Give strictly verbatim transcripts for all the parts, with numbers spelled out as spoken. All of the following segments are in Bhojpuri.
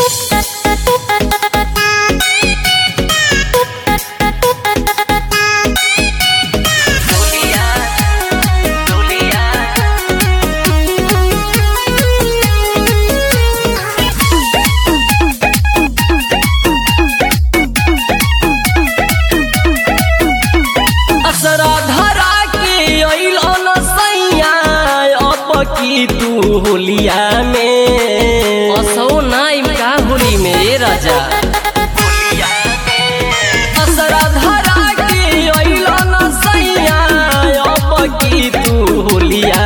की तू होलिया में असो नाइम का होली में ए राजा असरा धरा के अइलो न सैया अब की तू होलिया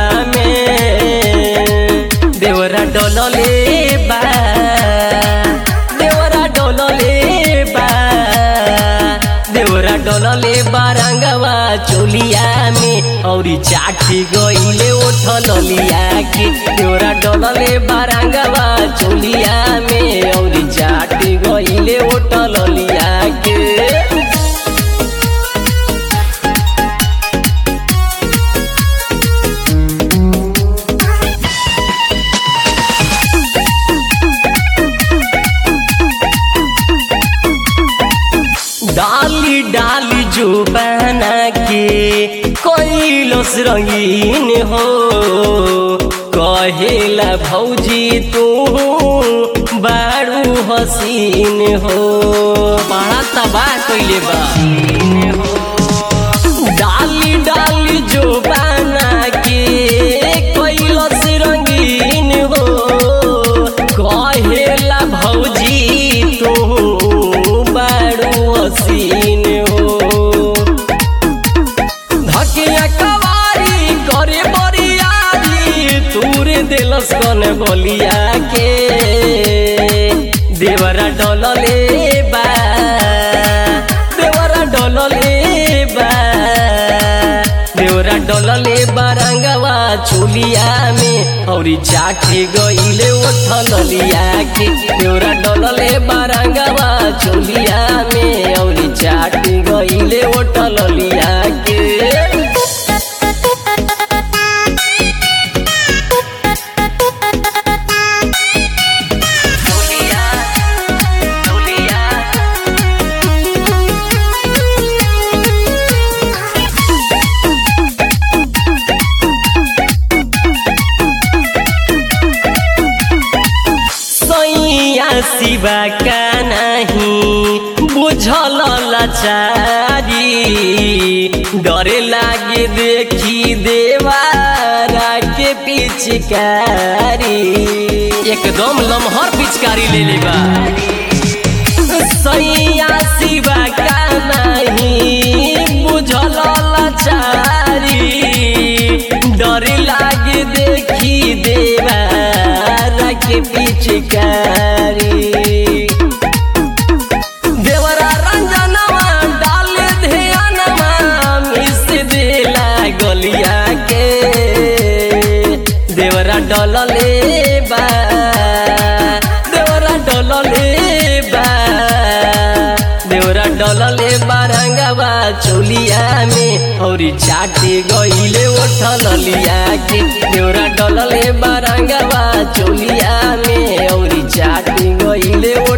में देवरा डोलले बा देवरा डोलले बा देवरा डोलले बारंगवा चोलिया में औरी चाटी गइले ओठलिया के देवरा डोलले बारंगवा चोलिया में औरी चाटी गइले ओठलिया के डाली डाली जो बना के कोइलोस रंगीन हो कहेला भौजी तू बारू हसीन हो बड़ा तबाह कइले बा डाली डाली जो बना के कोइलोस रंगीन हो कहेला भौजी तू हसीन हो धकिया कवारी करे बरियारी तूरे दिलस कन बोलिया के देवरा डोलले बा देवरा डोलले बा देवरा डोलले बारंगवा चोलिया में औरी चाटे गइले ओठलिया के देवरा डोलले बारंगवा चोलिया में औरी चाटे गइले ओठलिया के शिवा का नहीं बुझल लाचारी डरे लागे देखी देवारा के पिचकारी एकदम लमहर पिचकारी ले लेबा सैया शिवा का नहीं बुझल लाचारी डरे लागे देखी देवारा के पिचकारी देवरा रंजनवा डाल ध्यानवा मिस देला गलिया के देवरा डोलले बा देवरा डोलले बा देवरा डोलले बारंगवा चोलिया में औरी चाटे गइले ओठलिया के देवरा डोलले बारंगवा चोलिया में औरी चाटे गइले